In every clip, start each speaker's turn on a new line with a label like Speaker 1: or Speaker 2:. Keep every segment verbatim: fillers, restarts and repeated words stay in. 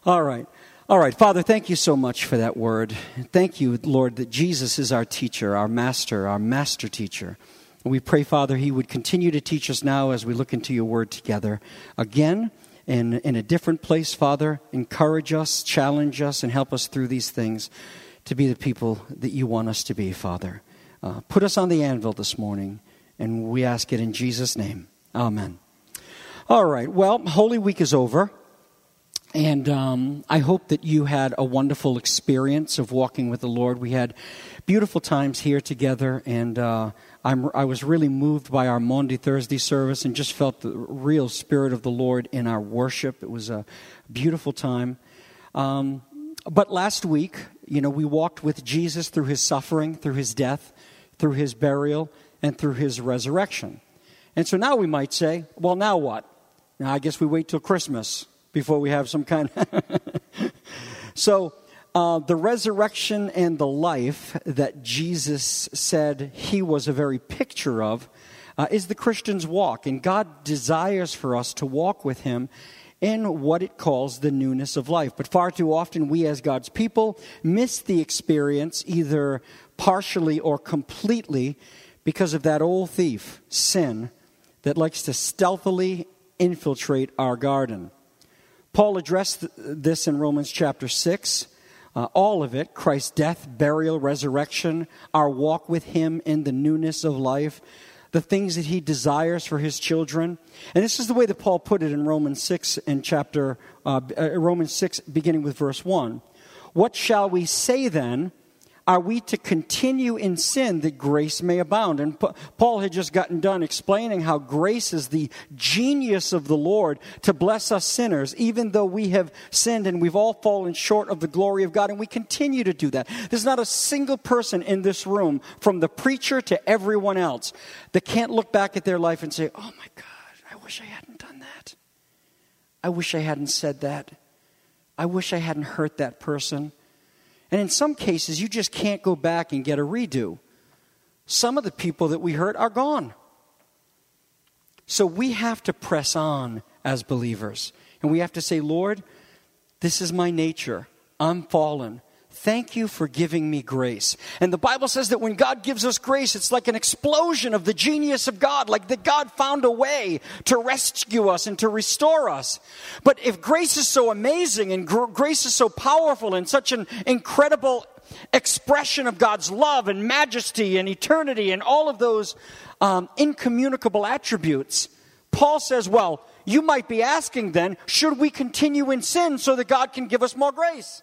Speaker 1: All right. All right. Father, thank you so much for that word. Thank you, Lord, that Jesus is our teacher, our master, our master teacher. And we pray, Father, he would continue to teach us now as we look into your word together. Again, in, in a different place, Father, encourage us, challenge us, and help us through these things to be the people that you want us to be, Father. Uh, put us on the anvil this morning, and we ask it in Jesus' name. Amen. All right. Well, Holy Week is over. And um, I hope that you had a wonderful experience of walking with the Lord. We had beautiful times here together, and uh, I'm, I was really moved by our Maundy Thursday service and just felt the real Spirit of the Lord in our worship. It was a beautiful time. Um, but last week, you know, we walked with Jesus through his suffering, through his death, through his burial, and through his resurrection. And so now we might say, well, now what? Now I guess we wait till Christmas before we have some kind of... So, uh, the resurrection and the life that Jesus said he was a very picture of uh, is the Christian's walk. And God desires for us to walk with him in what it calls the newness of life. But far too often, we as God's people miss the experience either partially or completely because of that old thief, sin, that likes to stealthily infiltrate our garden. Paul addressed this in Romans chapter six, uh, all of it, Christ's death, burial, resurrection, our walk with him in the newness of life, the things that he desires for his children. And this is the way that Paul put it in Romans six, in chapter uh, Romans six, beginning with verse one. What shall we say then? Are we to continue in sin that grace may abound? And P- Paul had just gotten done explaining how grace is the genius of the Lord to bless us sinners, even though we have sinned and we've all fallen short of the glory of God, and we continue to do that. There's not a single person in this room, from the preacher to everyone else, that can't look back at their life and say, oh my God, I wish I hadn't done that. I wish I hadn't said that. I wish I hadn't hurt that person. And in some cases, you just can't go back and get a redo. Some of the people that we hurt are gone. So we have to press on as believers. And we have to say, Lord, this is my nature. I'm fallen. Thank you for giving me grace. And the Bible says that when God gives us grace, it's like an explosion of the genius of God, like that God found a way to rescue us and to restore us. But if grace is so amazing and gr- grace is so powerful and such an incredible expression of God's love and majesty and eternity and all of those um, incommunicable attributes, Paul says, well, you might be asking then, should we continue in sin so that God can give us more grace?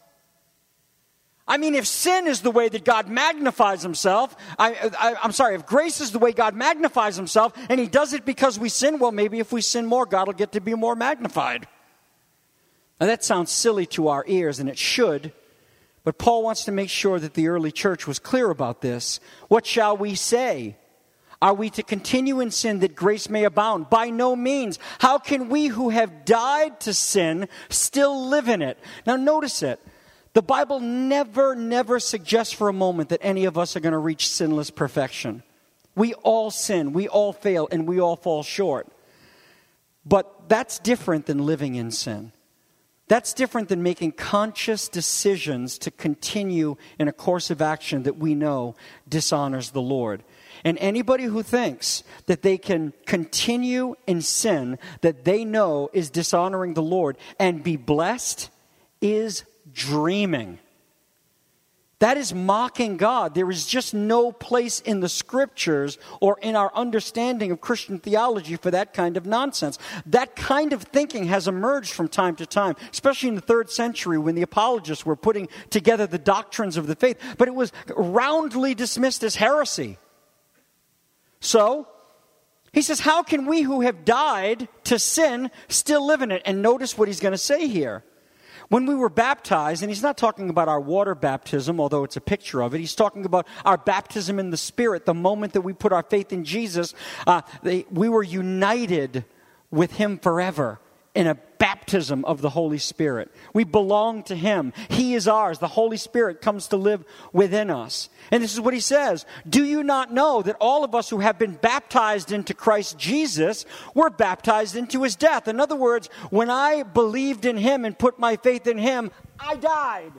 Speaker 1: I mean, if sin is the way that God magnifies himself, I, I, I'm sorry, if grace is the way God magnifies himself, and he does it because we sin, well, maybe if we sin more, God will get to be more magnified. Now, that sounds silly to our ears, and it should, but Paul wants to make sure that the early church was clear about this. What shall we say? Are we to continue in sin that grace may abound? By no means. How can we who have died to sin still live in it? Now, notice it. The Bible never, never suggests for a moment that any of us are going to reach sinless perfection. We all sin, we all fail, and we all fall short. But that's different than living in sin. That's different than making conscious decisions to continue in a course of action that we know dishonors the Lord. And anybody who thinks that they can continue in sin that they know is dishonoring the Lord and be blessed is dreaming. That is mocking God. There is just no place in the scriptures or in our understanding of Christian theology for that kind of nonsense. That kind of thinking has emerged from time to time, especially in the third century when the apologists were putting together the doctrines of the faith. But it was roundly dismissed as heresy. So, he says, how can we who have died to sin still live in it? And notice what he's going to say here. When we were baptized, and he's not talking about our water baptism, although it's a picture of it. He's talking about our baptism in the Spirit. The moment that we put our faith in Jesus, uh, they, we were united with him forever in a baptism of the Holy Spirit. We belong to Him. He is ours. The Holy Spirit comes to live within us. And this is what he says. Do you not know that all of us who have been baptized into Christ Jesus were baptized into His death? In other words, when I believed in Him and put my faith in Him, I died.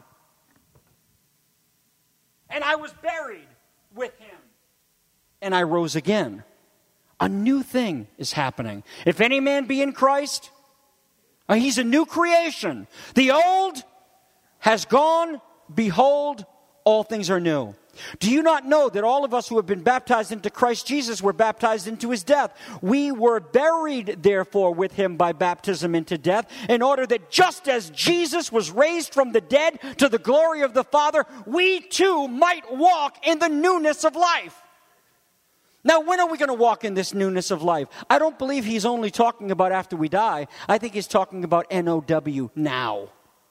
Speaker 1: And I was buried with Him. And I rose again. A new thing is happening. If any man be in Christ, he's a new creation. The old has gone. Behold, all things are new. Do you not know that all of us who have been baptized into Christ Jesus were baptized into His death? We were buried, therefore, with Him by baptism into death, in order that just as Jesus was raised from the dead to the glory of the Father, we too might walk in the newness of life. Now, when are we going to walk in this newness of life? I don't believe he's only talking about after we die. I think he's talking about N O W, now.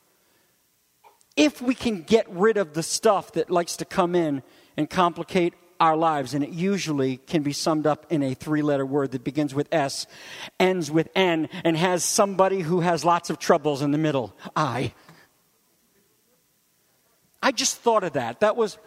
Speaker 1: If we can get rid of the stuff that likes to come in and complicate our lives, and it usually can be summed up in a three-letter word that begins with S, ends with N, and has somebody who has lots of troubles in the middle, I. I just thought of that. That was...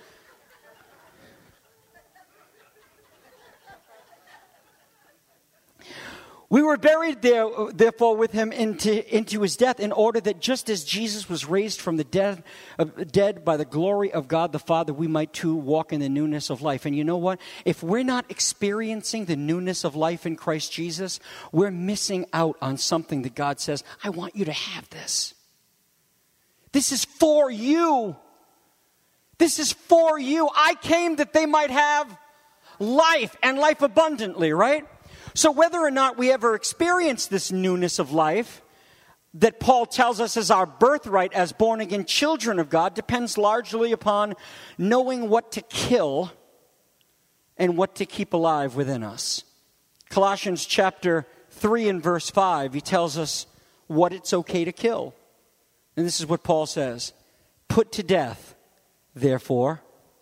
Speaker 1: We were buried there, therefore, with Him into, into His death, in order that just as Jesus was raised from the dead, uh, dead by the glory of God the Father, we might too walk in the newness of life. And you know what? If we're not experiencing the newness of life in Christ Jesus, we're missing out on something that God says, I want you to have this. This is for you. This is for you. I came that they might have life, and life abundantly, right? So whether or not we ever experience this newness of life that Paul tells us is our birthright as born-again children of God depends largely upon knowing what to kill and what to keep alive within us. Colossians chapter three and verse five, he tells us what it's okay to kill. And this is what Paul says. Put to death, therefore,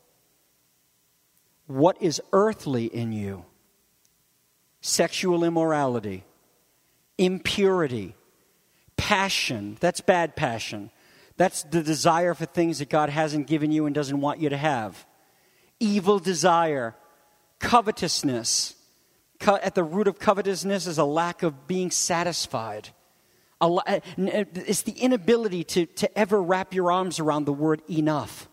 Speaker 1: what is earthly in you. Sexual immorality, impurity, passion. That's bad passion. That's the desire for things that God hasn't given you and doesn't want you to have. Evil desire, covetousness. Co- at the root of covetousness is a lack of being satisfied. A la- it's the inability to, to ever wrap your arms around the word enough.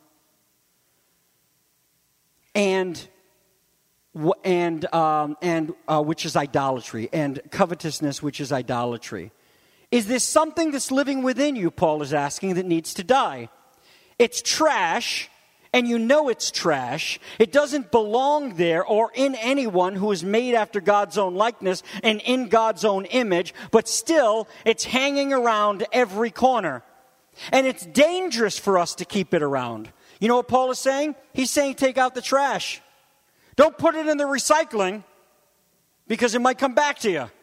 Speaker 1: And and um, and uh, which is idolatry, and covetousness, which is idolatry. Is this something that's living within you, Paul is asking, that needs to die? It's trash, and you know it's trash. It doesn't belong there or in anyone who is made after God's own likeness and in God's own image, but still, it's hanging around every corner. And it's dangerous for us to keep it around. You know what Paul is saying? He's saying take out the trash. Don't put it in the recycling, because it might come back to you.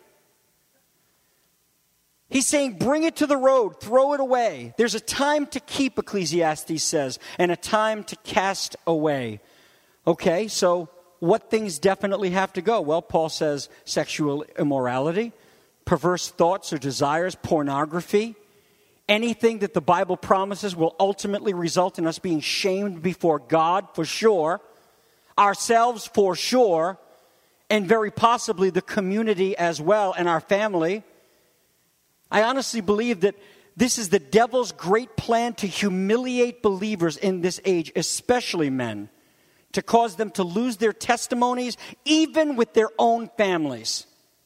Speaker 1: He's saying bring it to the road, throw it away. There's a time to keep, Ecclesiastes says, and a time to cast away. Okay, so what things definitely have to go? Well, Paul says sexual immorality, perverse thoughts or desires, pornography, anything that the Bible promises will ultimately result in us being shamed before God, for sure, ourselves for sure, and very possibly the community as well, and our family. I honestly believe that this is the devil's great plan to humiliate believers in this age, especially men, to cause them to lose their testimonies, even with their own families.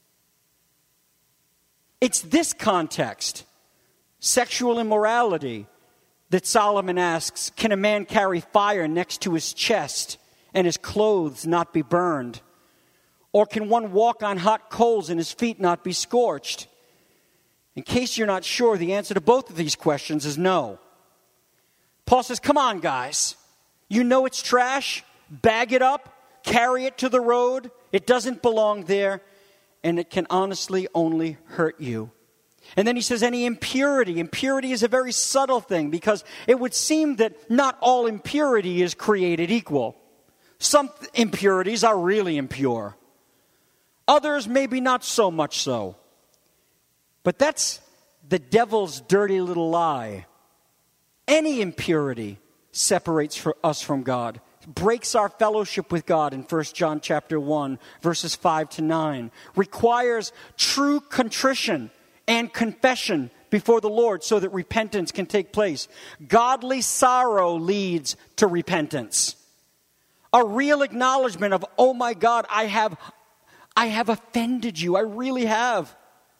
Speaker 1: It's this context, sexual immorality, that Solomon asks, can a man carry fire next to his chest and his clothes not be burned? Or can one walk on hot coals and his feet not be scorched? In case you're not sure, the answer to both of these questions is no. Paul says, come on, guys. You know it's trash. Bag it up. Carry it to the road. It doesn't belong there. And it can honestly only hurt you. And then he says any impurity. Impurity is a very subtle thing, because it would seem that not all impurity is created equal. Some impurities are really impure. Others maybe not so much so. But that's the devil's dirty little lie. Any impurity separates for us from God, breaks our fellowship with God in First John chapter one, verses five to nine, requires true contrition and confession before the Lord so that repentance can take place. Godly sorrow leads to repentance. A real acknowledgement of, oh my God, I have, I have offended you. I really have.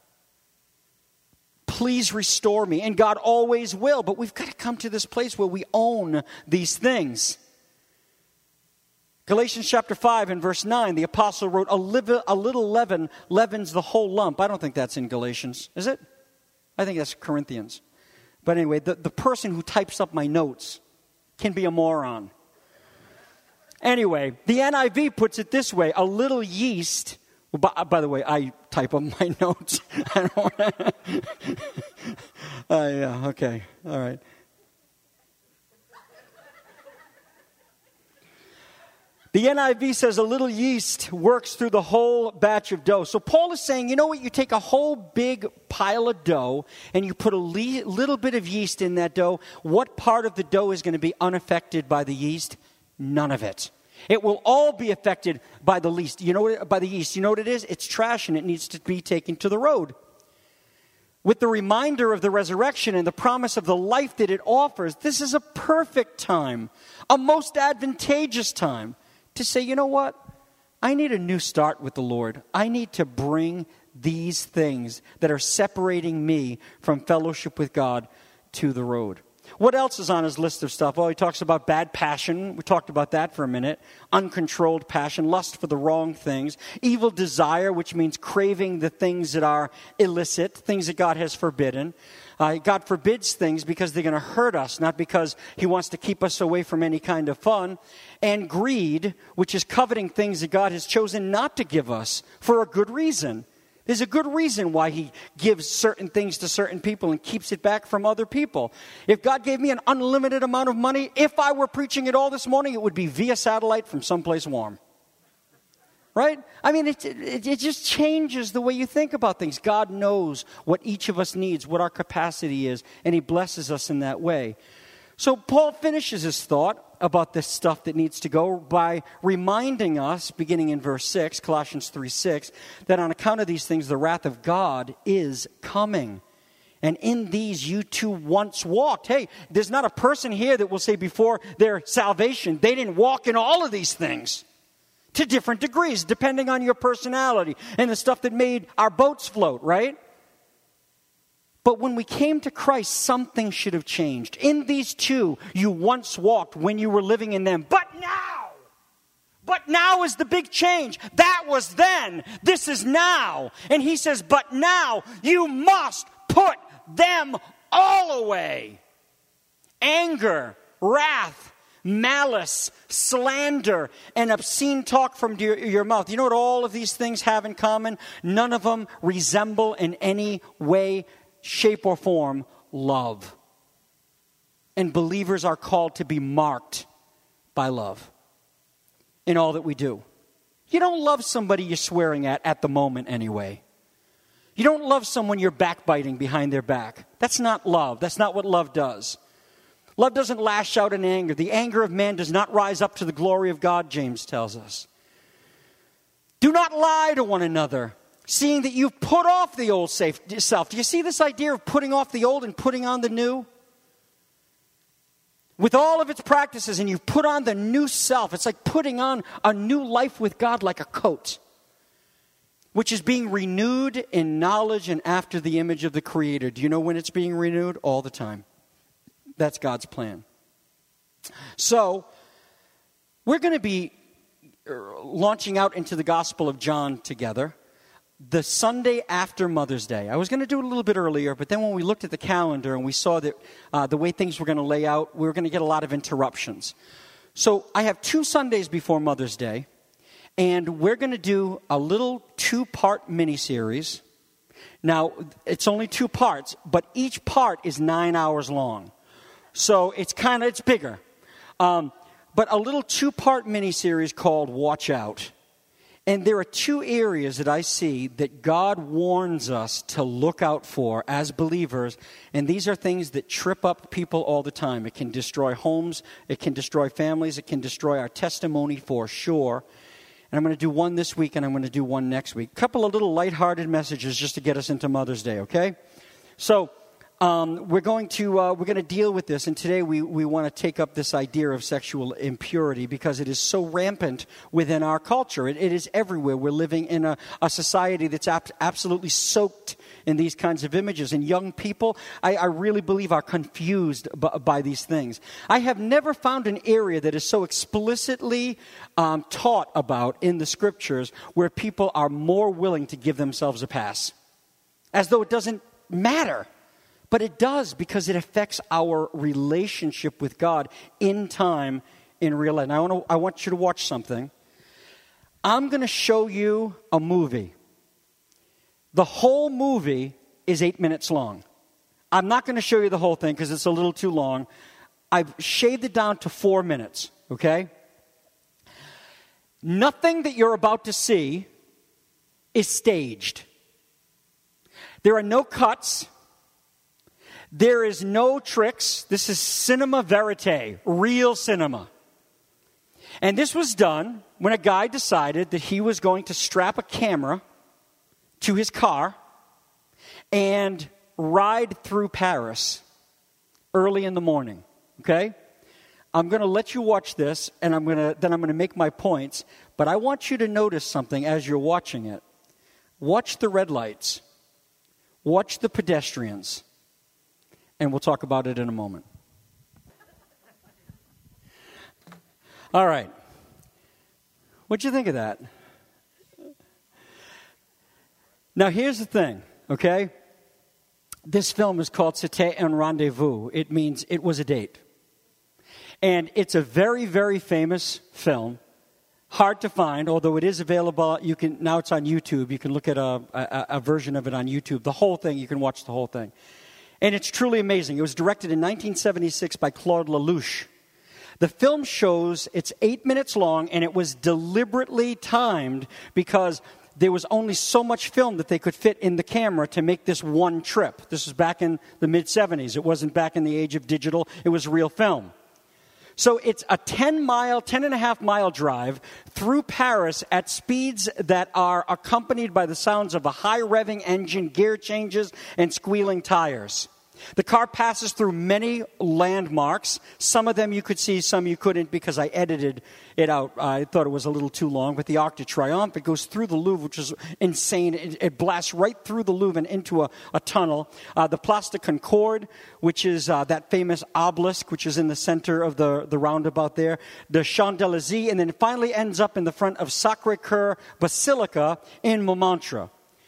Speaker 1: Please restore me. And God always will. But we've got to come to this place where we own these things. Galatians chapter five and verse nine, the apostle wrote, a, live, a little leaven leavens the whole lump. I don't think that's in Galatians, is it? I think that's Corinthians. But anyway, the, the person who types up my notes can be a moron. Anyway, the N I V puts it this way, a little yeast. By, by the way, I type up my notes. I don't want to. uh, yeah, okay, all right. The N I V says a little yeast works through the whole batch of dough. So Paul is saying, you know what? You take a whole big pile of dough and you put a le- little bit of yeast in that dough. What part of the dough is going to be unaffected by the yeast? None of it. It will all be affected by the yeast. You know what, by the yeast. You know what it is? It's trash and it needs to be taken to the road. With the reminder of the resurrection and the promise of the life that it offers, this is a perfect time, a most advantageous time to say, you know what? I need a new start with the Lord. I need to bring these things that are separating me from fellowship with God to the road. What else is on his list of stuff? Well, he talks about bad passion. We talked about that for a minute. Uncontrolled passion, lust for the wrong things. Evil desire, which means craving the things that are illicit, things that God has forbidden. Uh, God forbids things because they're going to hurt us, not because he wants to keep us away from any kind of fun. And greed, which is coveting things that God has chosen not to give us for a good reason. There's a good reason why he gives certain things to certain people and keeps it back from other people. If God gave me an unlimited amount of money, if I were preaching it all this morning, it would be via satellite from someplace warm. Right? I mean, it, it, it just changes the way you think about things. God knows what each of us needs, what our capacity is, and he blesses us in that way. So Paul finishes his thought about this stuff that needs to go by reminding us, beginning in verse six, Colossians three six, that on account of these things, the wrath of God is coming. And in these you too once walked. Hey, there's not a person here that will say before their salvation, they didn't walk in all of these things. To different degrees, depending on your personality and the stuff that made our boats float, right? But when we came to Christ, something should have changed. In these two, you once walked when you were living in them. But now, but now is the big change. That was then. This is now. And he says, but now you must put them all away. Anger, wrath, malice, slander, and obscene talk from your, your mouth. You know what all of these things have in common? None of them resemble in any way, shape, or form love. And believers are called to be marked by love in all that we do. You don't love somebody you're swearing at at the moment anyway. You don't love someone you're backbiting behind their back. That's not love. That's not what love does. Love doesn't lash out in anger. The anger of man does not rise up to the glory of God, James tells us. Do not lie to one another, seeing that you've put off the old self. Do you see this idea of putting off the old and putting on the new? With all of its practices, and you've put on the new self. It's like putting on a new life with God like a coat, which is being renewed in knowledge and after the image of the Creator. Do you know when it's being renewed? All the time. That's God's plan. So, we're going to be launching out into the Gospel of John together the Sunday after Mother's Day. I was going to do it a little bit earlier, but then when we looked at the calendar and we saw that uh, the way things were going to lay out, we were going to get a lot of interruptions. So, I have two Sundays before Mother's Day, and we're going to do a little two-part mini-series. Now, it's only two parts, but each part is nine hours long. So it's kind of, it's bigger. Um, but a little two-part mini-series called Watch Out. And there are two areas that I see that God warns us to look out for as believers, and these are things that trip up people all the time. It can destroy homes, it can destroy families, it can destroy our testimony for sure. And I'm going to do one this week, and I'm going to do one next week. A couple of little lighthearted messages just to get us into Mother's Day, okay? So um, we're going to uh, we're going to deal with this, and today we, we want to take up this idea of sexual impurity because it is so rampant within our culture. It, it is everywhere. We're living in a, a society that's ab- absolutely soaked in these kinds of images. And young people, I, I really believe, are confused by, by these things. I have never found an area that is so explicitly um, taught about in the Scriptures where people are more willing to give themselves a pass. As though it doesn't matter. But it does, because it affects our relationship with God in time, in real life. Now, I want, to, I want you to watch something. I'm going to show you a movie. The whole movie is eight minutes long. I'm not going to show you the whole thing because it's a little too long. I've shaved it down to four minutes, okay? Nothing that you're about to see is staged. There are no cuts. There is no tricks. This is cinema verite, real cinema. And this was done when a guy decided that he was going to strap a camera to his car and ride through Paris early in the morning, okay? I'm going to let you watch this, and I'm going to then I'm going to make my points, but I want you to notice something as you're watching it. Watch the red lights. Watch the pedestrians. And we'll talk about it in a moment. All right. What'd you think of that? Now, here's the thing, okay? This film is called C'était un rendezvous. It means it was a date. And it's a very, very famous film. Hard to find, although it is available. You can now it's on YouTube. You can look at a, a, a version of it on YouTube. The whole thing, you can watch the whole thing. And it's truly amazing. It was directed in nineteen seventy-six by Claude Lelouch. The film shows it's eight minutes long, and it was deliberately timed because there was only so much film that they could fit in the camera to make this one trip. This was back in the mid-seventies. It wasn't back in the age of digital. It was real film. So it's a ten-mile, ten and a half mile drive through Paris at speeds that are accompanied by the sounds of a high-revving engine, gear changes, and squealing tires. The car passes through many landmarks. Some of them you could see, some you couldn't because I edited it out. I thought it was a little too long. But the Arc de Triomphe, it goes through the Louvre, which is insane. It, it blasts right through the Louvre and into a, a tunnel. Uh, the Place de Concorde, which is uh, that famous obelisk, which is in the center of the, the roundabout there. The Champs-Élysées, and then it finally ends up in the front of Sacré-Cœur Basilica in Montmartre,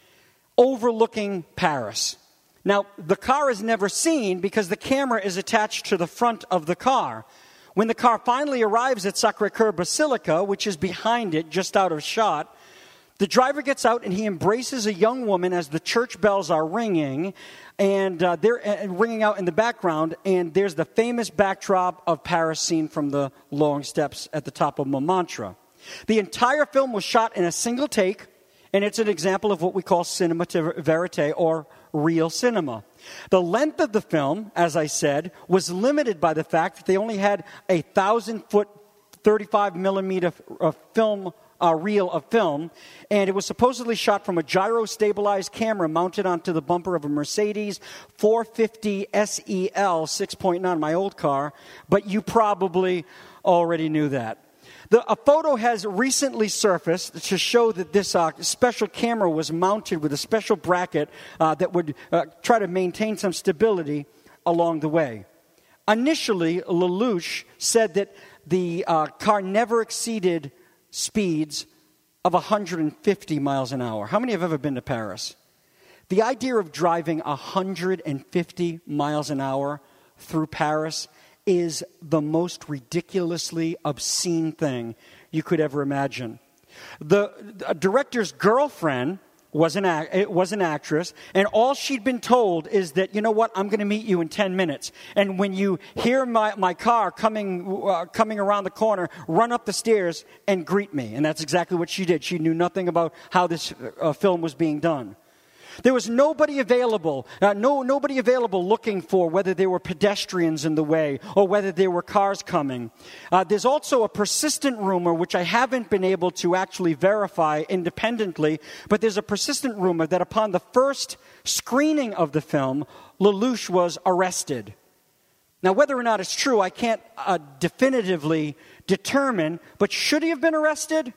Speaker 1: overlooking Paris. Now, the car is never seen because the camera is attached to the front of the car. When the car finally arrives at Sacré-Cœur Basilica, which is behind it, just out of shot, the driver gets out and he embraces a young woman as the church bells are ringing, and uh, they're uh, ringing out in the background, and there's the famous backdrop of Paris seen from the long steps at the top of Montmartre. The entire film was shot in a single take, and it's an example of what we call cinema verite, or real cinema. The length of the film, as I said, was limited by the fact that they only had a thousand-foot, thirty-five millimeter uh, film uh, reel of film, and it was supposedly shot from a gyro-stabilized camera mounted onto the bumper of a Mercedes four fifty S E L six point nine, my old car, but you probably already knew that. The, a photo has recently surfaced to show that this uh, special camera was mounted with a special bracket uh, that would uh, try to maintain some stability along the way. Initially, Lelouch said that the uh, car never exceeded speeds of one hundred fifty miles an hour. How many have ever been to Paris? The idea of driving one hundred fifty miles an hour through Paris is the most ridiculously obscene thing you could ever imagine. The, the director's girlfriend was an, act, was an actress, and all she'd been told is that, you know what, I'm going to meet you in ten minutes. And when you hear my, my car coming, uh, coming around the corner, run up the stairs and greet me. And that's exactly what she did. She knew nothing about how this uh, film was being done. There was nobody available, uh, no nobody available looking for whether there were pedestrians in the way or whether there were cars coming. Uh, there's also a persistent rumor, which I haven't been able to actually verify independently, but there's a persistent rumor that upon the first screening of the film, LaLouche was arrested. Now, whether or not it's true, I can't uh, definitively determine, but should he have been arrested?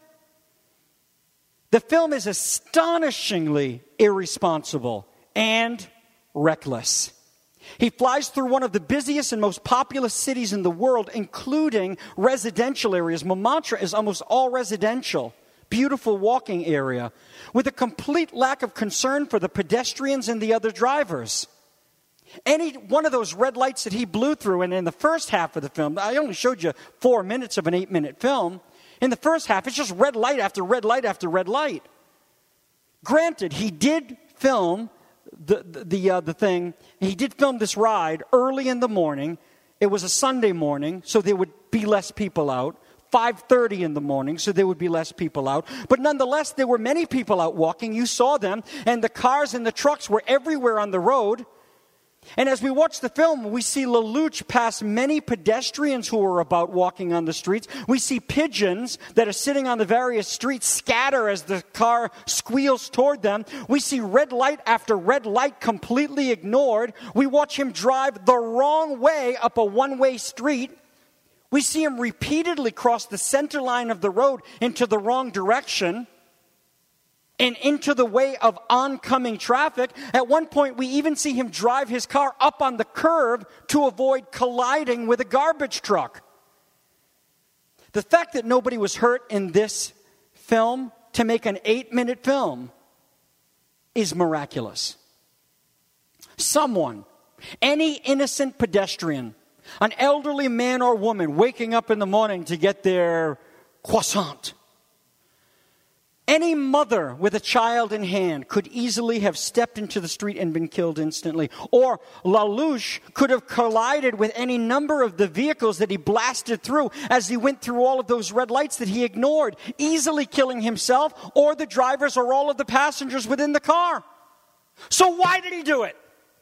Speaker 1: The film is astonishingly irresponsible and reckless. He flies through one of the busiest and most populous cities in the world, including residential areas. Montmartre is almost all residential. Beautiful walking area, with a complete lack of concern for the pedestrians and the other drivers. Any one of those red lights that he blew through, and in the first half of the film, I only showed you four minutes of an eight-minute film. In the first half, it's just red light after red light after red light. Granted, he did film the the the, uh, the thing. He did film this ride early in the morning. It was a Sunday morning, so there would be less people out. five thirty in the morning, so there would be less people out. But nonetheless, there were many people out walking. You saw them, and the cars and the trucks were everywhere on the road. And as we watch the film, we see LaLouche pass many pedestrians who are about walking on the streets. We see pigeons that are sitting on the various streets scatter as the car squeals toward them. We see red light after red light completely ignored. We watch him drive the wrong way up a one-way street. We see him repeatedly cross the center line of the road into the wrong direction and into the way of oncoming traffic. At one point, we even see him drive his car up on the curb to avoid colliding with a garbage truck. The fact that nobody was hurt in this film to make an eight-minute film is miraculous. Someone, any innocent pedestrian, an elderly man or woman waking up in the morning to get their croissant, any mother with a child in hand could easily have stepped into the street and been killed instantly. Or LaLouche could have collided with any number of the vehicles that he blasted through as he went through all of those red lights that he ignored, easily killing himself or the drivers or all of the passengers within the car. So why did he do it?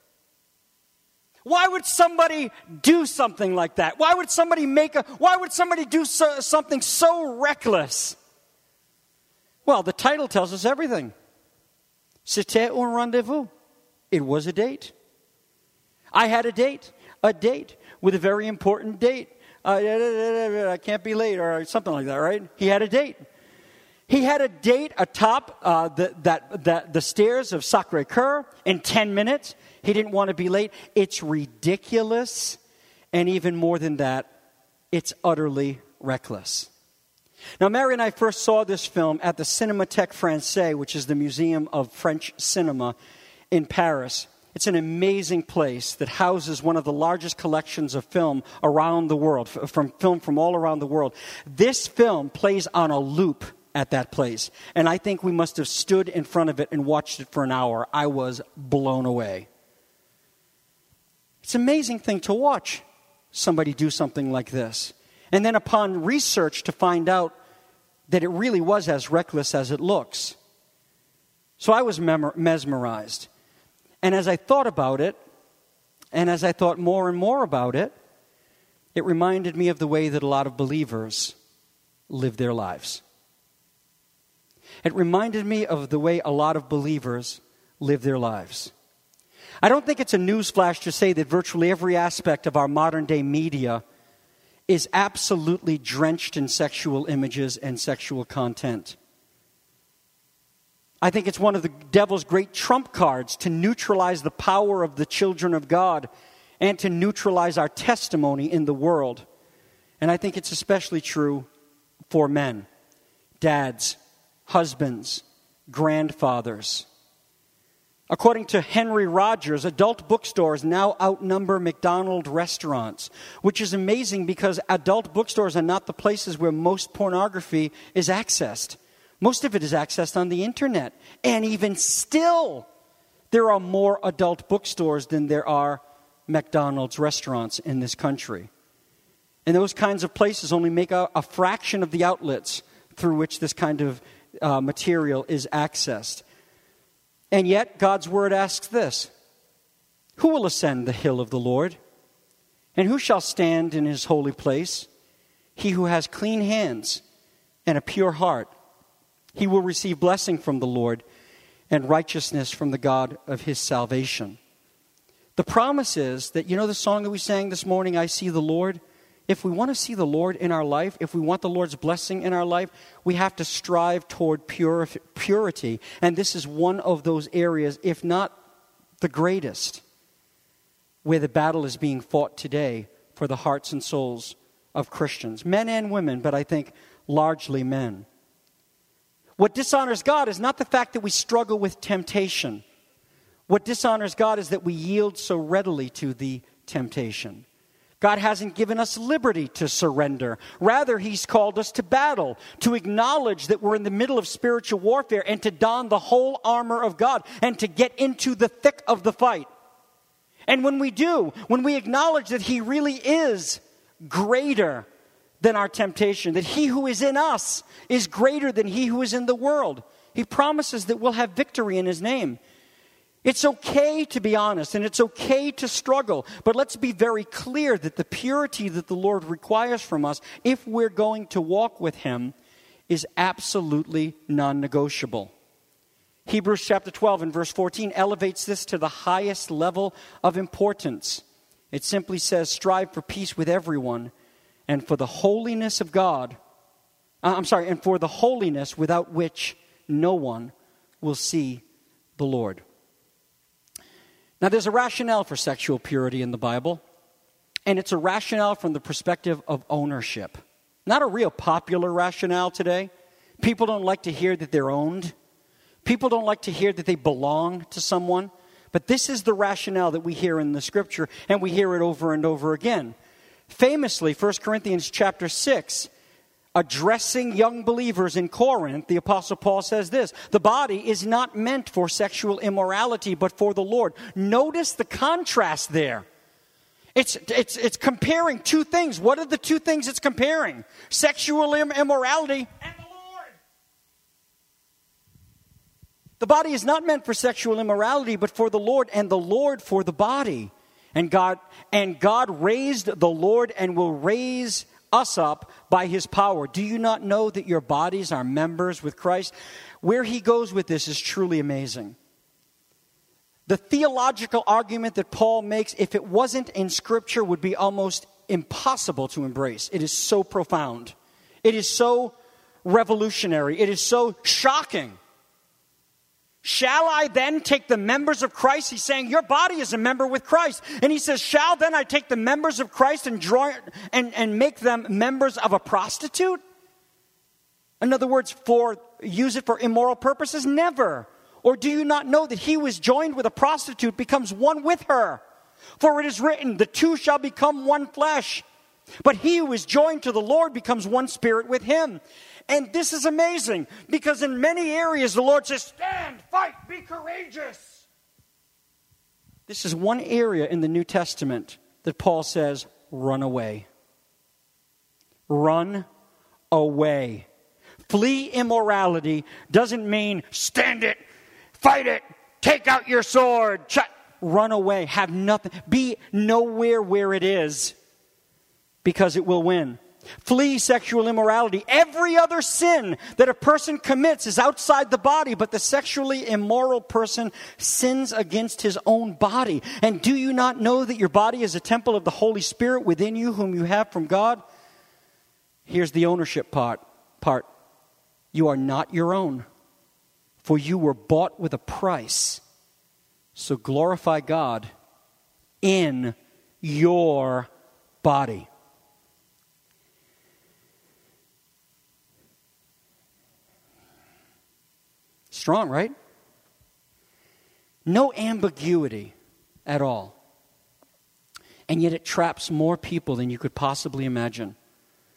Speaker 1: Why would somebody do something like that? Why would somebody make a, why would somebody do so, something so reckless? Well, the title tells us everything. C'était un rendezvous. It was a date. I had a date, a date with a very important date. Uh, I can't be late or something like that, right? He had a date. He had a date atop uh, the, that, that, the stairs of Sacré-Cœur in ten minutes. He didn't want to be late. It's ridiculous. And even more than that, it's utterly reckless. Now, Mary and I first saw this film at the Cinémathèque Française, which is the Museum of French Cinema in Paris. It's an amazing place that houses one of the largest collections of film around the world, from film from all around the world. This film plays on a loop at that place, and I think we must have stood in front of it and watched it for an hour. I was blown away. It's an amazing thing to watch somebody do something like this. And then upon research to find out that it really was as reckless as it looks. So I was mem- mesmerized. And as I thought about it, and as I thought more and more about it, it reminded me of the way that a lot of believers live their lives. It reminded me of the way a lot of believers live their lives. I don't think it's a newsflash to say that virtually every aspect of our modern day media is absolutely drenched in sexual images and sexual content. I think it's one of the devil's great trump cards to neutralize the power of the children of God and to neutralize our testimony in the world. And I think it's especially true for men, dads, husbands, grandfathers. According to Henry Rogers, adult bookstores now outnumber McDonald's restaurants, which is amazing because adult bookstores are not the places where most pornography is accessed. Most of it is accessed on the internet. And even still, there are more adult bookstores than there are McDonald's restaurants in this country. And those kinds of places only make a, a fraction of the outlets through which this kind of uh, material is accessed. And yet, God's word asks this: who will ascend the hill of the Lord? And who shall stand in his holy place? He who has clean hands and a pure heart. He will receive blessing from the Lord and righteousness from the God of his salvation. The promise is that, you know the song that we sang this morning, I See the Lord? If we want to see the Lord in our life, if we want the Lord's blessing in our life, we have to strive toward pure, purity. And this is one of those areas, if not the greatest, where the battle is being fought today for the hearts and souls of Christians. Men and women, but I think largely men. What dishonors God is not the fact that we struggle with temptation. What dishonors God is that we yield so readily to the temptation. God hasn't given us liberty to surrender. Rather, he's called us to battle, to acknowledge that we're in the middle of spiritual warfare and to don the whole armor of God and to get into the thick of the fight. And when we do, when we acknowledge that he really is greater than our temptation, that he who is in us is greater than he who is in the world, he promises that we'll have victory in his name. It's okay to be honest, and it's okay to struggle, but let's be very clear that the purity that the Lord requires from us, if we're going to walk with him, is absolutely non-negotiable. Hebrews chapter twelve and verse fourteen elevates this to the highest level of importance. It simply says, strive for peace with everyone, and for the holiness of God, uh, I'm sorry, and for the holiness without which no one will see the Lord. Now, there's a rationale for sexual purity in the Bible, and it's a rationale from the perspective of ownership. Not a real popular rationale today. People don't like to hear that they're owned. People don't like to hear that they belong to someone. But this is the rationale that we hear in the Scripture, and we hear it over and over again. Famously, First Corinthians chapter six, addressing young believers in Corinth, the Apostle Paul says this: the body is not meant for sexual immorality, but for the Lord. Notice the contrast there. It's, it's, it's comparing two things. What are the two things it's comparing? Sexual immorality and the Lord. The body is not meant for sexual immorality, but for the Lord, and the Lord for the body. And God, and God raised the Lord and will raise us up by his power. Do you not know that your bodies are members with Christ? Where he goes with this is truly amazing. The theological argument that Paul makes, if it wasn't in Scripture, would be almost impossible to embrace. It is so profound. It is so revolutionary. It is so shocking. Shall I then take the members of Christ? He's saying your body is a member with Christ. And he says, shall then I take the members of Christ and draw and, and make them members of a prostitute? In other words, for use it for immoral purposes? Never. Or do you not know that he who is joined with a prostitute becomes one with her? For it is written, the two shall become one flesh. But he who is joined to the Lord becomes one spirit with him. And this is amazing, because in many areas the Lord says, stand, fight, be courageous. This is one area in the New Testament that Paul says, run away. Run away. Flee immorality doesn't mean stand it, fight it, take out your sword, ch- run away, have nothing, be nowhere where it is, because it will win. Flee sexual immorality. Every other sin that a person commits is outside the body, but the sexually immoral person sins against his own body. And do you not know that your body is a temple of the Holy Spirit within you, whom you have from God? Here's the ownership part. part. You are not your own, for you were bought with a price. So glorify God in your body. Strong, right? No ambiguity at all. And yet it traps more people than you could possibly imagine.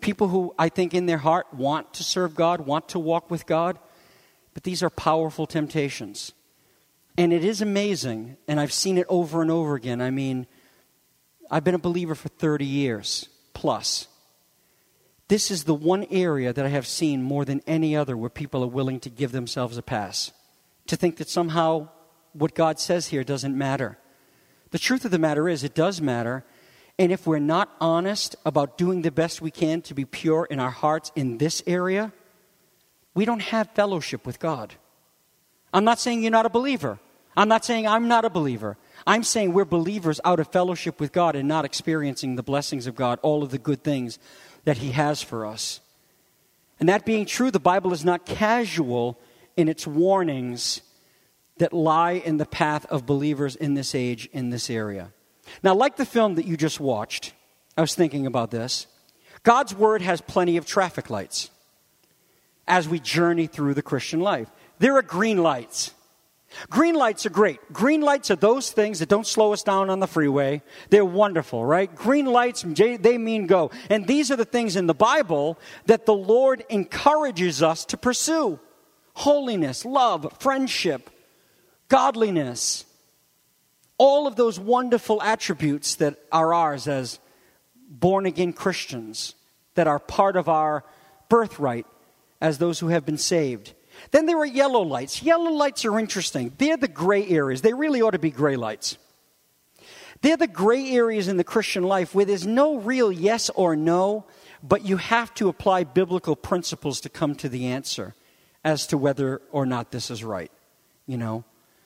Speaker 1: people who I think in their heart want to serve God, want to walk with God, but these are powerful temptations. And it is amazing, and I've seen it over and over again. I mean, I've been a believer for thirty years plus. This is the one area that I have seen more than any other where people are willing to give themselves a pass. To think that somehow what God says here doesn't matter. The truth of the matter is, it does matter. And if we're not honest about doing the best we can to be pure in our hearts in this area, we don't have fellowship with God. I'm not saying you're not a believer. I'm not saying I'm not a believer. I'm saying we're believers out of fellowship with God and not experiencing the blessings of God, all of the good things that He has for us. And that being true, the Bible is not casual in its warnings that lie in the path of believers in this age, in this area. Now, like the film that you just watched, I was thinking about this. God's Word has plenty of traffic lights as we journey through the Christian life. There are green lights. Green lights are great. Green lights are those things that don't slow us down on the freeway. They're wonderful, right? Green lights, they mean go. And these are the things in the Bible that the Lord encourages us to pursue. Holiness, love, friendship, godliness. All of those wonderful attributes that are ours as born-again Christians, that are part of our birthright as those who have been saved. Then there are yellow lights. Yellow lights are interesting. They're the gray areas. They really ought to be gray lights. They're the gray areas in the Christian life where there's no real yes or no, but you have to apply biblical principles to come to the answer as to whether or not this is right, you know.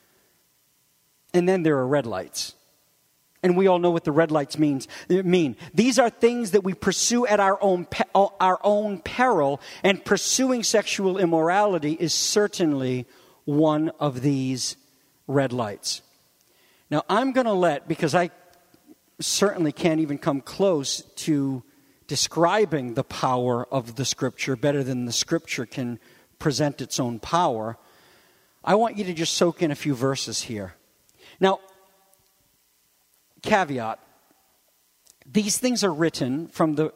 Speaker 1: And then there are red lights. And we all know what the red lights means, mean. These are things that we pursue at our own pe- our own peril, and pursuing sexual immorality is certainly one of these red lights. Now, I'm going to let, because I certainly can't even come close to describing the power of the Scripture better than the Scripture can present its own power, I want you to just soak in a few verses here. Now, caveat, these things are written from the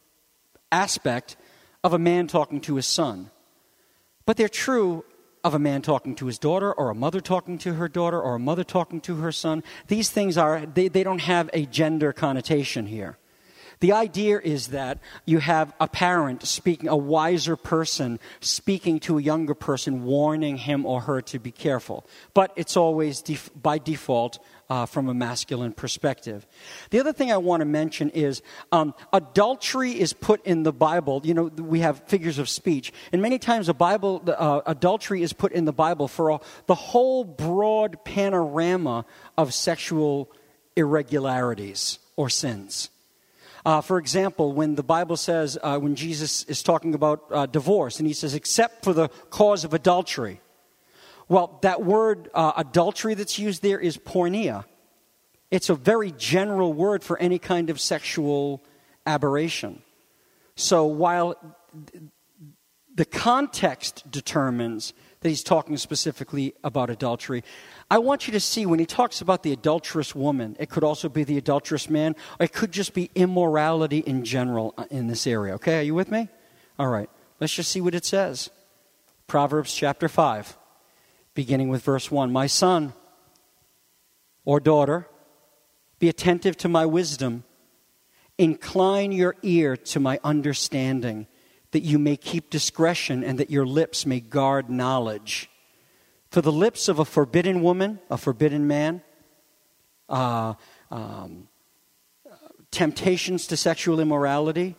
Speaker 1: aspect of a man talking to his son. But they're true of a man talking to his daughter, or a mother talking to her daughter, or a mother talking to her son. These things are, they, they don't have a gender connotation here. The idea is that you have a parent speaking, a wiser person speaking to a younger person, warning him or her to be careful. But it's always def- by default uh, from a masculine perspective. The other thing I want to mention is um, adultery is put in the Bible. You know, we have figures of speech. And many times the Bible, uh, adultery is put in the Bible for all, the whole broad panorama of sexual irregularities or sins. Uh, for example, when the Bible says, uh, when Jesus is talking about uh, divorce, and he says, except for the cause of adultery. Well, that word uh, adultery that's used there is porneia. It's a very general word for any kind of sexual aberration. So while the context determines that he's talking specifically about adultery, I want you to see when he talks about the adulterous woman, it could also be the adulterous man, or it could just be immorality in general in this area. Okay, are you with me? All right, let's just see what it says. Proverbs chapter five, beginning with verse one. My son or daughter, be attentive to my wisdom. Incline your ear to my understanding, that you may keep discretion and that your lips may guard knowledge. For the lips of a forbidden woman, a forbidden man, uh, um, temptations to sexual immorality,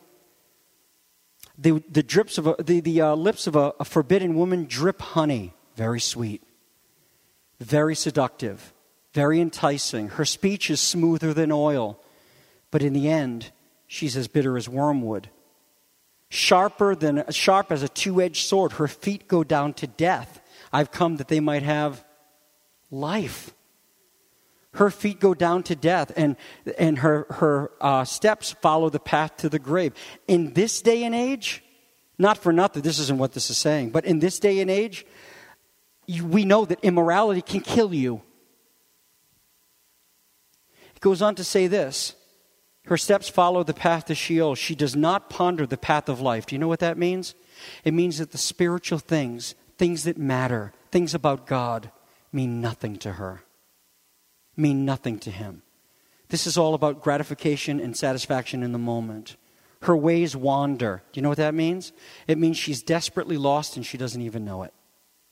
Speaker 1: the the drips of a, the the uh, lips of a, a forbidden woman drip honey, very sweet, very seductive, very enticing. Her speech is smoother than oil, but in the end, she's as bitter as wormwood. Sharper than sharp as a two-edged sword, her feet go down to death. I've come that they might have life. Her feet go down to death, and and her her uh, steps follow the path to the grave. In this day and age, not for nothing, this isn't what this is saying, but in this day and age, you, we know that immorality can kill you. It goes on to say this. Her steps follow the path to Sheol. She does not ponder the path of life. Do you know what that means? It means that the spiritual things, things that matter, things about God, mean nothing to her, mean nothing to him. This is all about gratification and satisfaction in the moment. Her ways wander. Do you know what that means? It means she's desperately lost and she doesn't even know it.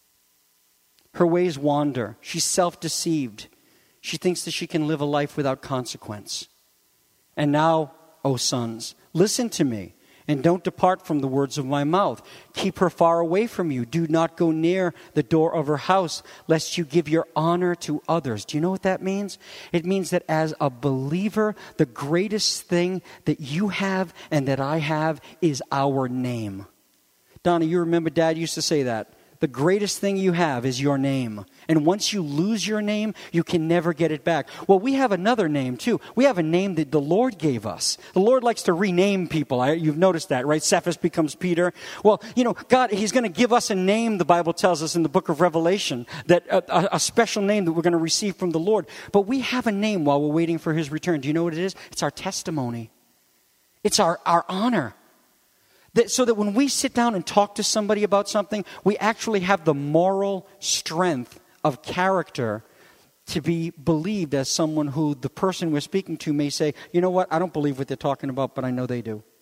Speaker 1: Her ways wander. She's self-deceived. She thinks that she can live a life without consequence. And now, O sons, listen to me, and don't depart from the words of my mouth. Keep her far away from you. Do not go near the door of her house, lest you give your honor to others. Do you know what that means? It means that as a believer, the greatest thing that you have and that I have is our name. Donna, you remember Dad used to say that. The greatest thing you have is your name. And once you lose your name, you can never get it back. Well, we have another name too. We have a name that the Lord gave us. The Lord likes to rename people. I, you've noticed that, right? Cephas becomes Peter. Well, you know, God, he's going to give us a name, the Bible tells us in the book of Revelation, that a, a special name that we're going to receive from the Lord. But we have a name while we're waiting for his return. Do you know what it is? It's our testimony. It's our, our honor. That, so that when we sit down and talk to somebody about something, we actually have the moral strength of character to be believed as someone who the person we're speaking to may say, you know what, I don't believe what they're talking about, but I know they do.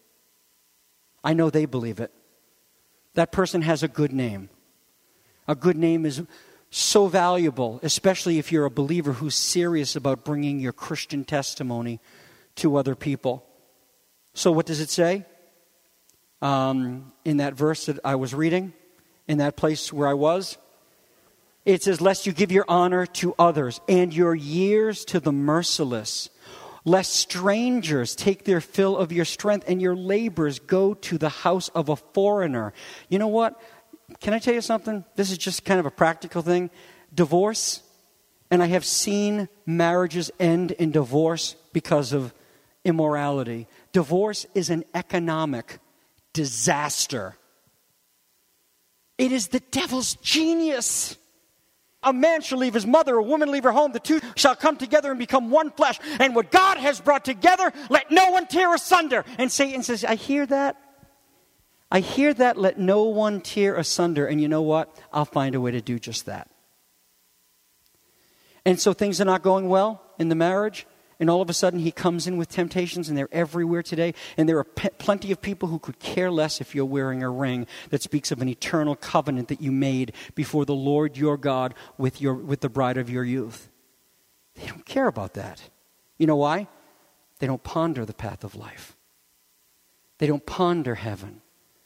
Speaker 1: I know they believe it. That person has a good name. A good name is so valuable, especially if you're a believer who's serious about bringing your Christian testimony to other people. So what does it say? Um, in that verse that I was reading, in that place where I was, it says, lest you give your honor to others and your years to the merciless, lest strangers take their fill of your strength and your labors go to the house of a foreigner. You know what? Can I tell you something? This is just kind of a practical thing. Divorce, and I have seen marriages end in divorce because of immorality. Divorce is an economic disaster. It is the devil's genius. A man shall leave his mother, a woman leave her home. The two shall come together and become one flesh. And what God has brought together, let no one tear asunder. And Satan says, I hear that. I hear that, let no one tear asunder. And you know what? I'll find a way to do just that. And so things are not going well in the marriage. And all of a sudden, he comes in with temptations, and they're everywhere today. And there are pe- plenty of people who could care less if you're wearing a ring that speaks of an eternal covenant that you made before the Lord your God with your with the bride of your youth. They don't care about that. You know why? They don't ponder the path of life. They don't ponder heaven.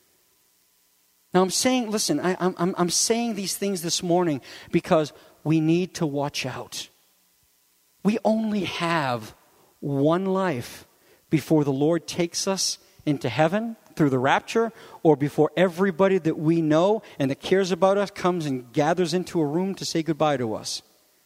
Speaker 1: Now, I'm saying, listen, I, I'm, I'm saying these things this morning because we need to watch out. We only have one life before the Lord takes us into heaven through the rapture, or before everybody that we know and that cares about us comes and gathers into a room to say goodbye to us.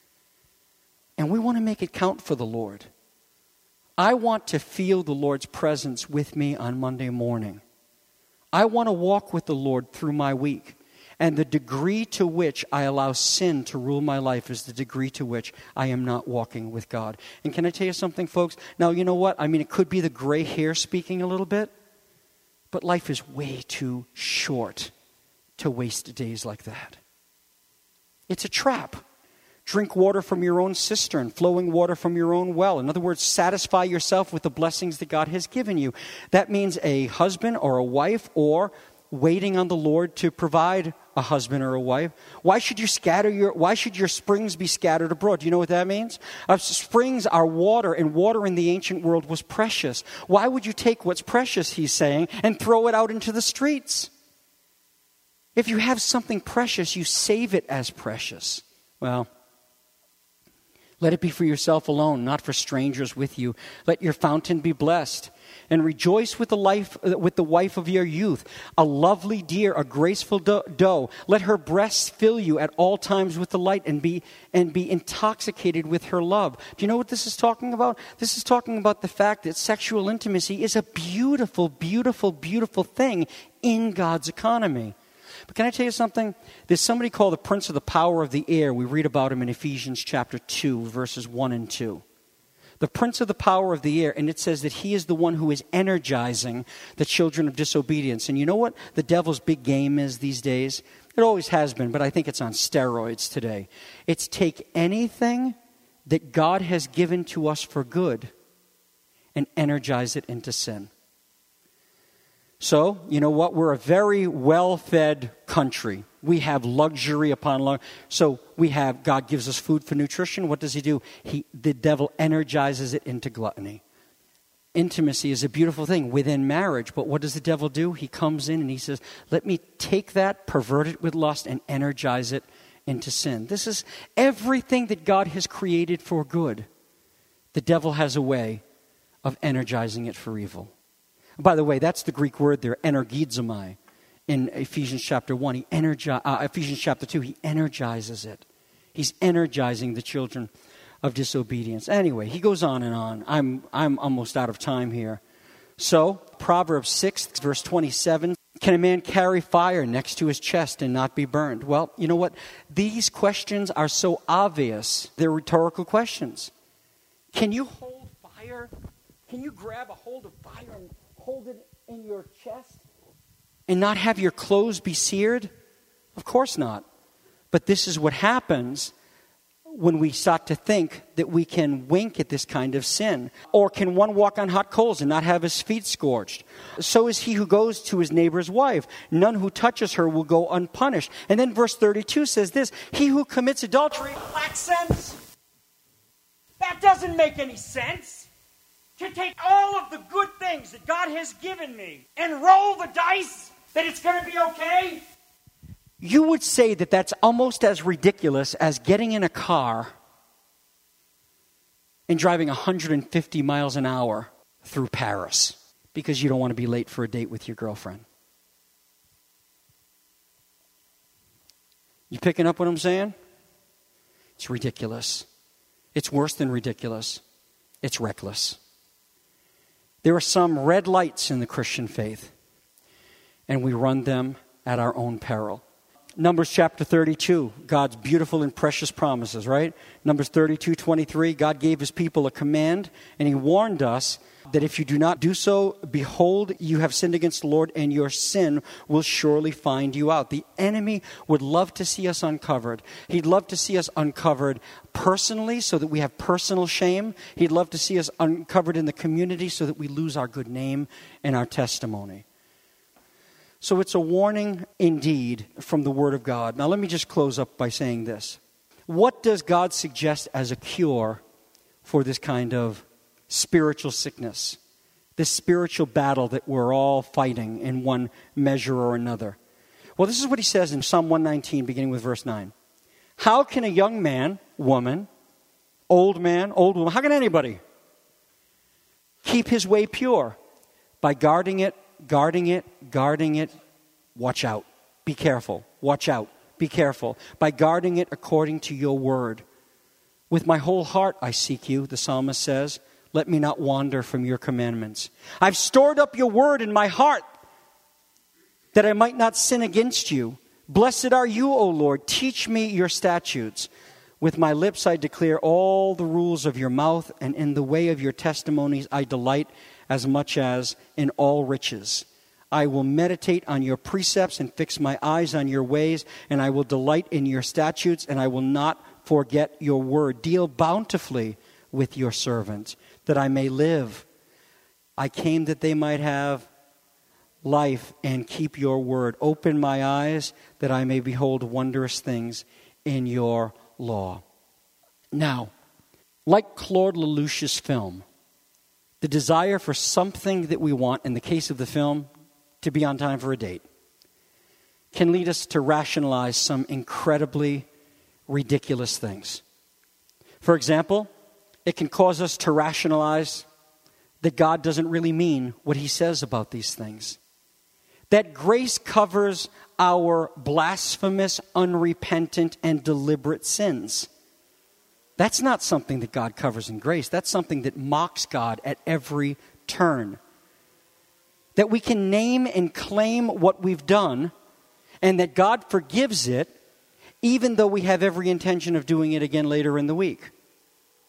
Speaker 1: And we want to make it count for the Lord. I want to feel the Lord's presence with me on Monday morning. I want to walk with the Lord through my week. And the degree to which I allow sin to rule my life is the degree to which I am not walking with God. And can I tell you something, folks? Now, you know what? I mean, it could be the gray hair speaking a little bit, but life is way too short to waste days like that. It's a trap. Drink water from your own cistern, flowing water from your own well. In other words, satisfy yourself with the blessings that God has given you. That means a husband or a wife, or waiting on the Lord to provide a husband or a wife. Why should you scatter your, why should your springs be scattered abroad? Do you know what that means? Uh, springs are water, and water in the ancient world was precious. Why would you take what's precious, he's saying, and throw it out into the streets? If you have something precious, you save it as precious. Well, let it be for yourself alone, not for strangers with you. Let your fountain be blessed. And rejoice with the life, with the wife of your youth, a lovely deer, a graceful doe. Let her breasts fill you at all times with delight, and be and be intoxicated with her love. Do you know what this is talking about? This is talking about the fact that sexual intimacy is a beautiful, beautiful, beautiful thing in God's economy. But can I tell you something? There's somebody called the Prince of the Power of the Air. We read about him in Ephesians chapter two, verses one and two. The prince of the power of the air, and it says that he is the one who is energizing the children of disobedience. And you know what the devil's big game is these days? It always has been, but I think it's on steroids today. It's take anything that God has given to us for good and energize it into sin. So, you know what? We're a very well-fed country. We have luxury upon luxury. So we have, God gives us food for nutrition. What does he do? He, the devil energizes it into gluttony. Intimacy is a beautiful thing within marriage. But what does the devil do? He comes in and he says, let me take that, pervert it with lust, and energize it into sin. This is everything that God has created for good. The devil has a way of energizing it for evil. By the way, that's the Greek word there, energizomai. In Ephesians chapter one, he energi- uh, Ephesians chapter two, he energizes it. He's energizing the children of disobedience. Anyway, he goes on and on. I'm I'm almost out of time here. So, Proverbs six, verse twenty-seven, can a man carry fire next to his chest and not be burned? Well, you know what? These questions are so obvious. They're rhetorical questions. Can you hold fire? Can you grab a hold of fire and hold it in your chest and not have your clothes be seared? Of course not. But this is what happens when we start to think that we can wink at this kind of sin. Or can one walk on hot coals and not have his feet scorched? So is he who goes to his neighbor's wife. None who touches her will go unpunished. And then verse thirty-two says this, he who commits adultery lacks sense. That doesn't make any sense. To take all of the good things that God has given me and roll the dice that it's going to be okay? You would say that that's almost as ridiculous as getting in a car and driving one hundred fifty miles an hour through Paris because you don't want to be late for a date with your girlfriend. You picking up what I'm saying? It's ridiculous. It's worse than ridiculous. It's reckless. There are some red lights in the Christian faith, and we run them at our own peril. Numbers chapter thirty-two, God's beautiful and precious promises, right? Numbers thirty-two, twenty-three, God gave his people a command, and he warned us that if you do not do so, behold, you have sinned against the Lord, and your sin will surely find you out. The enemy would love to see us uncovered. He'd love to see us uncovered personally so that we have personal shame. He'd love to see us uncovered in the community so that we lose our good name and our testimony. So it's a warning indeed from the Word of God. Now let me just close up by saying this. What does God suggest as a cure for this kind of spiritual sickness, this spiritual battle that we're all fighting in one measure or another? Well, this is what he says in Psalm one nineteen, beginning with verse nine. How can a young man, woman, old man, old woman, how can anybody keep his way pure? By guarding it, guarding it, guarding it. Watch out. Be careful. Watch out. Be careful. By guarding it according to your word. With my whole heart I seek you, the psalmist says. Let me not wander from your commandments. I've stored up your word in my heart that I might not sin against you. Blessed are you, O Lord. Teach me your statutes. With my lips I declare all the rules of your mouth, and in the way of your testimonies I delight as much as in all riches. I will meditate on your precepts and fix my eyes on your ways, and I will delight in your statutes, and I will not forget your word. Deal bountifully with your servant, that I may live. I came that they might have life and keep your word. Open my eyes that I may behold wondrous things in your law. Now, like Claude Lelouch's film, the desire for something that we want, in the case of the film, to be on time for a date, can lead us to rationalize some incredibly ridiculous things. For example, it can cause us to rationalize that God doesn't really mean what he says about these things. That grace covers our blasphemous, unrepentant, and deliberate sins. That's not something that God covers in grace. That's something that mocks God at every turn. That we can name and claim what we've done, and that God forgives it, even though we have every intention of doing it again later in the week.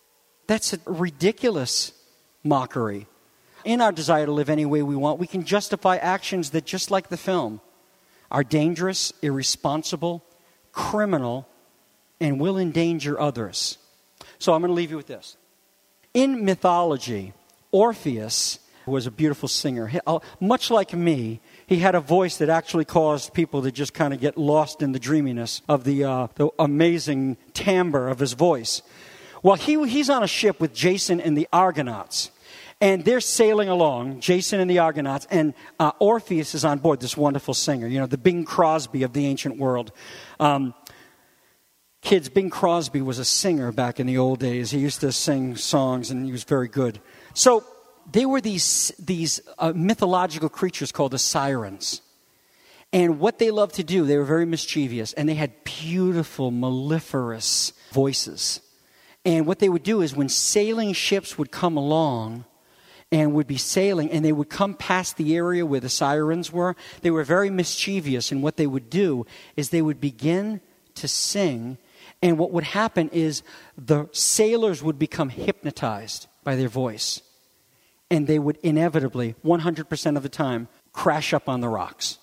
Speaker 1: That's a ridiculous mockery. In our desire to live any way we want, we can justify actions that, just like the film, are dangerous, irresponsible, criminal, and will endanger others. So I'm going to leave you with this. In mythology, Orpheus was a beautiful singer. He, uh, much like me, he had a voice that actually caused people to just kind of get lost in the dreaminess of the, uh, the amazing timbre of his voice. Well, he, he's on a ship with Jason and the Argonauts. And they're sailing along, Jason and the Argonauts, and uh, Orpheus is on board, this wonderful singer, you know, the Bing Crosby of the ancient world. Um, kids, Bing Crosby was a singer back in the old days. He used to sing songs, and he was very good. So they were these, these uh, mythological creatures called the sirens. And what they loved to do, they were very mischievous, and they had beautiful, mellifluous voices. And what they would do is when sailing ships would come along, and would be sailing, and they would come past the area where the sirens were. They were very mischievous, and what they would do is they would begin to sing, and what would happen is the sailors would become hypnotized by their voice, and they would inevitably, one hundred percent of the time, crash up on the rocks.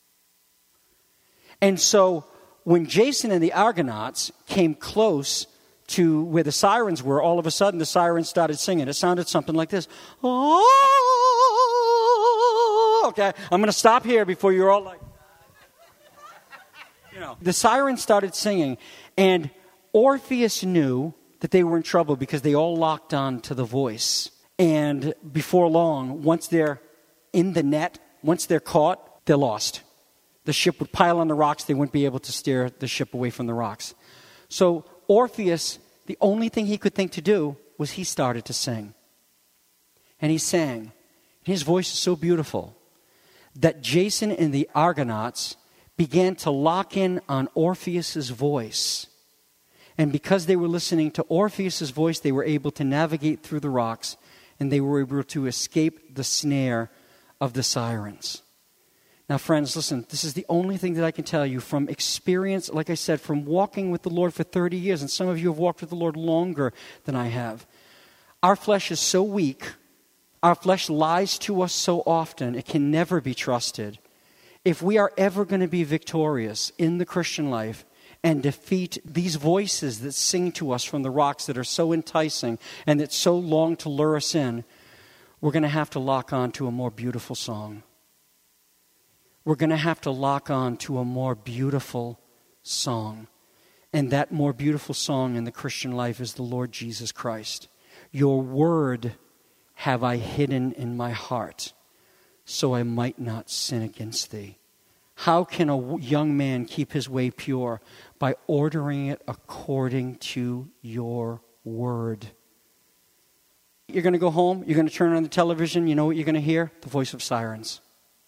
Speaker 1: And so when Jason and the Argonauts came close to where the sirens were, all of a sudden the sirens started singing. It sounded something like this. Oh, okay, I'm going to stop here before you're all like, you know. The sirens started singing, and Orpheus knew that they were in trouble because they all locked on to the voice. And before long, once they're in the net, once they're caught, they're lost. The ship would pile on the rocks. They wouldn't be able to steer the ship away from the rocks. So Orpheus, the only thing he could think to do was he started to sing. And he sang. His voice is so beautiful that Jason and the Argonauts began to lock in on Orpheus's voice. And because they were listening to Orpheus's voice, they were able to navigate through the rocks, and they were able to escape the snare of the sirens. Now, friends, listen, this is the only thing that I can tell you from experience, like I said, from walking with the Lord for thirty years, and some of you have walked with the Lord longer than I have. Our flesh is so weak. Our flesh lies to us so often, it can never be trusted. If we are ever going to be victorious in the Christian life and defeat these voices that sing to us from the rocks that are so enticing and that so long to lure us in, we're going to have to lock on to a more beautiful song. We're going to have to lock on to a more beautiful song. And that more beautiful song in the Christian life is the Lord Jesus Christ. Your word have I hidden in my heart, so I might not sin against thee. How can a young man keep his way pure? By ordering it according to your word. You're going to go home, you're going to turn on the television, you know what you're going to hear? The voice of sirens.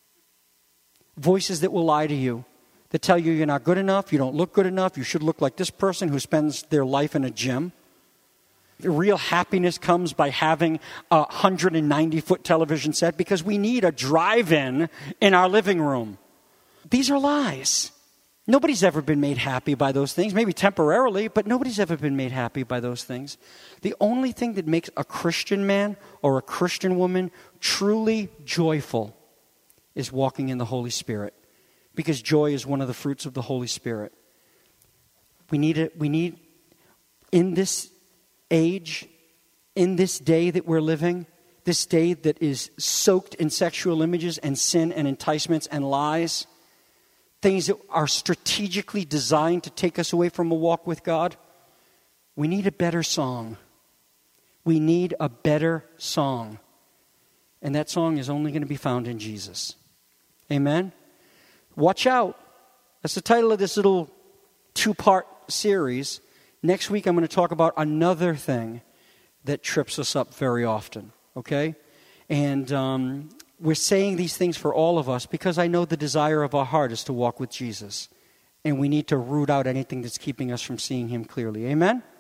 Speaker 1: Voices that will lie to you, that tell you you're not good enough, you don't look good enough, you should look like this person who spends their life in a gym. The real happiness comes by having a one hundred ninety foot television set because we need a drive-in in our living room. These are lies. Nobody's ever been made happy by those things, maybe temporarily, but nobody's ever been made happy by those things. The only thing that makes a Christian man or a Christian woman truly joyful is walking in the Holy Spirit, because joy is one of the fruits of the Holy Spirit. We need it. We need, in this age, in this day that we're living, this day that is soaked in sexual images and sin and enticements and lies, things that are strategically designed to take us away from a walk with God, we need a better song. We need a better song. And that song is only going to be found in Jesus. Amen? Watch out. That's the title of this little two-part series. Next week I'm going to talk about another thing that trips us up very often. Okay? And um, we're saying these things for all of us because I know the desire of our heart is to walk with Jesus. And we need to root out anything that's keeping us from seeing Him clearly. Amen?